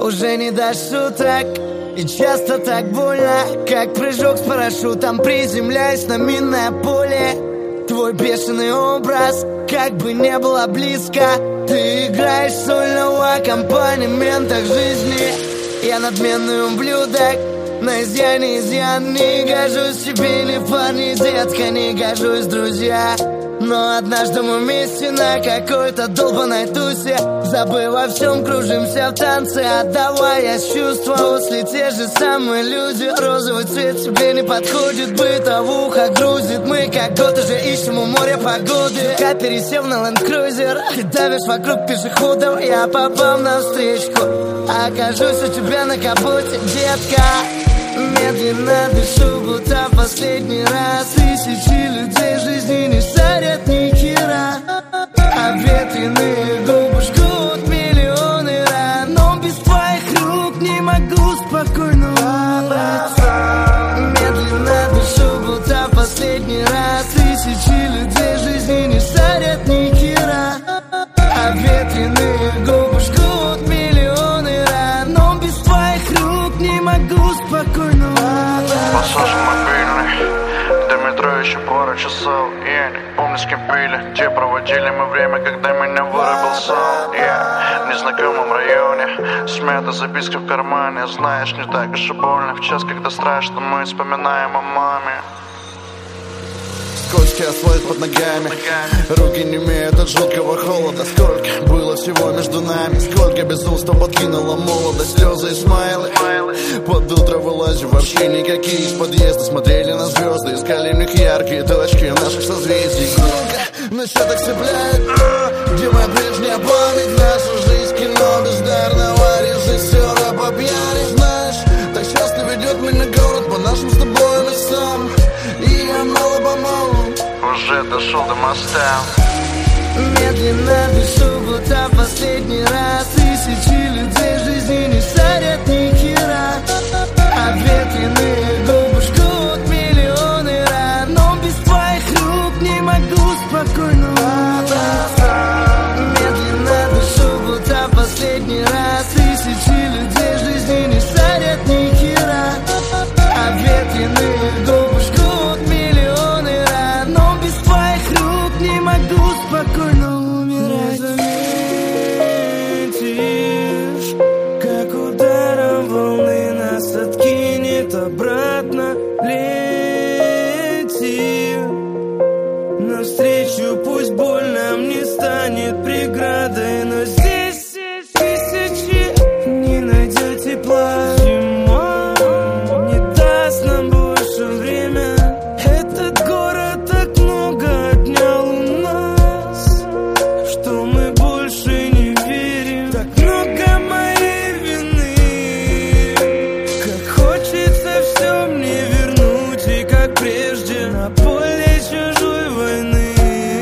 Уже не до шуток, и часто так больно, как прыжок с парашютом, приземляясь на минное поле. Твой бешеный образ, как бы не было близко. Ты играешь сольного аккомпанемента жизни. Я надменный ублюдок, на изъян не гожусь тебе, не парни, детка, не гожусь, друзья. Но однажды мы вместе на какой-то долбаной тусе, забыв о всем, кружимся в танце, отдаваясь чувствам. После те же самые люди, розовый цвет тебе не подходит, бытовуха грузит. Мы как год уже ищем у моря погоды. Пока пересев на ленд-крузер, ты давишь вокруг пешеходов, я попал на встречку, окажусь у тебя на капоте, детка. Медленно дышу, будто последний раз. Тысячи людей жизни не сорят ни хера, а ветреные губы жгут миллионы ран. Но без твоих рук не могу спокойно умереть. Медленно дышу, будто последний раз. Тысячи людей жизни не сорят ни хера, а ветреные губы жгут миллионы ран. Но без твоих рук не могу спокойно умереть. Пассаж мобильный, до метро еще пару часов. Я не помню, с кем пили, где проводили мы время, когда меня вырубил сон. Я в незнакомом районе, смята записка в кармане. Знаешь, не так уж и больно в час, когда страшно, мы вспоминаем о маме. Скользкий асфальт под ногами, руки немеют от жуткого холода. Сколько было всего между нами, сколько безумства подкинула молодость. Слезы и смайлы, под утро вылазю, вообще никакие. Из подъезда смотрели на звезды, искали в них яркие точки наших созвездий. Сука, но все так цепляет, где моя прежняя память? Нашу жизнь, кино бездарного режиссера по пьяни. Знаешь, так часто ведет меня город по нашим с тобой местам, и я мало-помалу уже дошел до моста. Медленно дышу, будто последний раз. Тысячи людей жизни не сорят ни хера, а ветреные губы жгут миллионы ран. Но без твоих рук не могу спокойно умереть. Медленно дышу, будто последний раз. Тысячи людей жизни не сорят ни хера, а ветреные губы жгут миллионы ран. Но без твоих рук не могу спокойно умирать. Не заметишь, как ударом волны нас откинет обратно. Лети навстречу, пусть боль нам не станет преградой. Но здесь тысячи не найдет тепла. Зима не даст нам больше время. Этот город так много отнял у нас, что мы больше не верим. Так много моей вины, как хочется все мне вернуть. И как прежде на поле чужой войны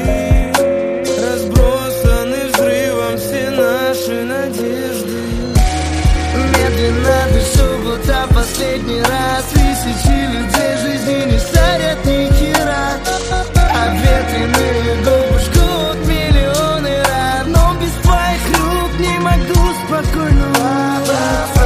разбросаны взрывом все наши надежды. Медленно дышу, будто последний раз. Тысячи людей жизни не сорят ни хера, а ветреные губы жгут миллионы ран. Но без твоих рук не могу спокойно умереть.